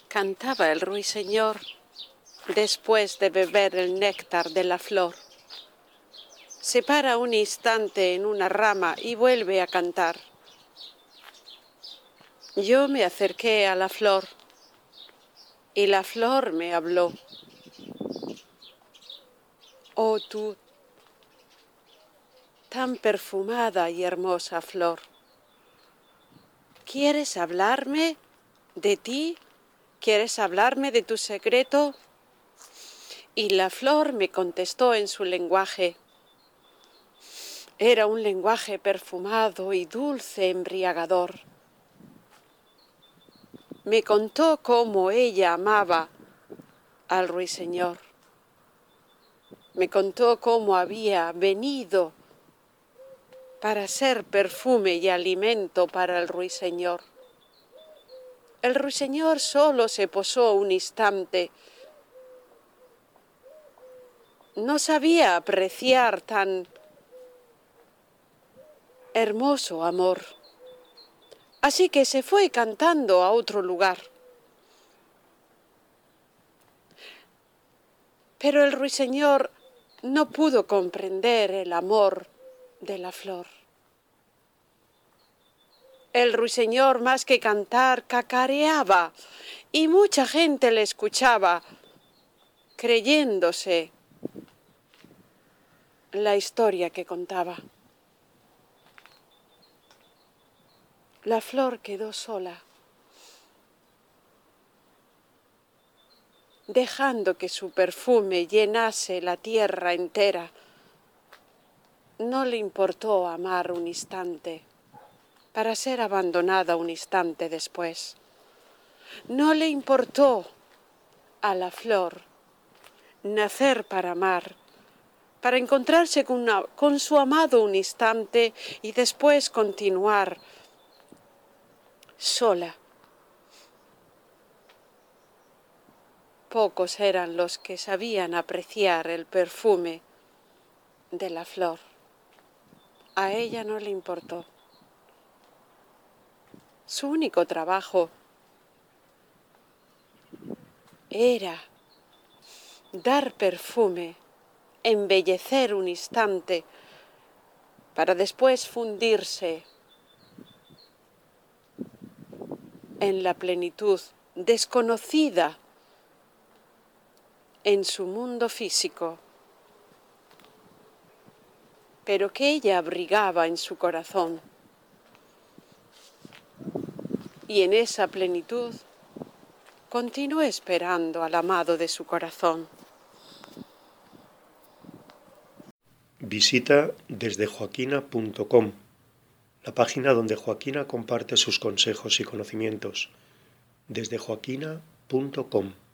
Cantaba el ruiseñor después de beber el néctar de la flor. Se para un instante en una rama y vuelve a cantar. Yo me acerqué a la flor y la flor me habló. Oh tú, tan perfumada y hermosa flor, ¿quieres hablarme de ti? ¿Quieres hablarme de tu secreto? Y la flor me contestó en su lenguaje. Era un lenguaje perfumado y dulce embriagador. Me contó cómo ella amaba al ruiseñor. Me contó cómo había venido para ser perfume y alimento para el ruiseñor. El ruiseñor solo se posó un instante. No sabía apreciar tan hermoso amor. Así que se fue cantando a otro lugar. Pero el ruiseñor no pudo comprender el amor de la flor. El ruiseñor, más que cantar, cacareaba y mucha gente le escuchaba, creyéndose la historia que contaba. La flor quedó sola, dejando que su perfume llenase la tierra entera. No le importó amar un instante, para ser abandonada un instante después. No le importó a la flor nacer para amar, para encontrarse con su amado un instante y después continuar sola. Pocos eran los que sabían apreciar el perfume de la flor. A ella no le importó. Su único trabajo era dar perfume, embellecer un instante, para después fundirse en la plenitud desconocida en su mundo físico, pero que ella abrigaba en su corazón. Y en esa plenitud continuó esperando al amado de su corazón. Visita desdejoaquina.com, la página donde Joaquina comparte sus consejos y conocimientos. Desdejoaquina.com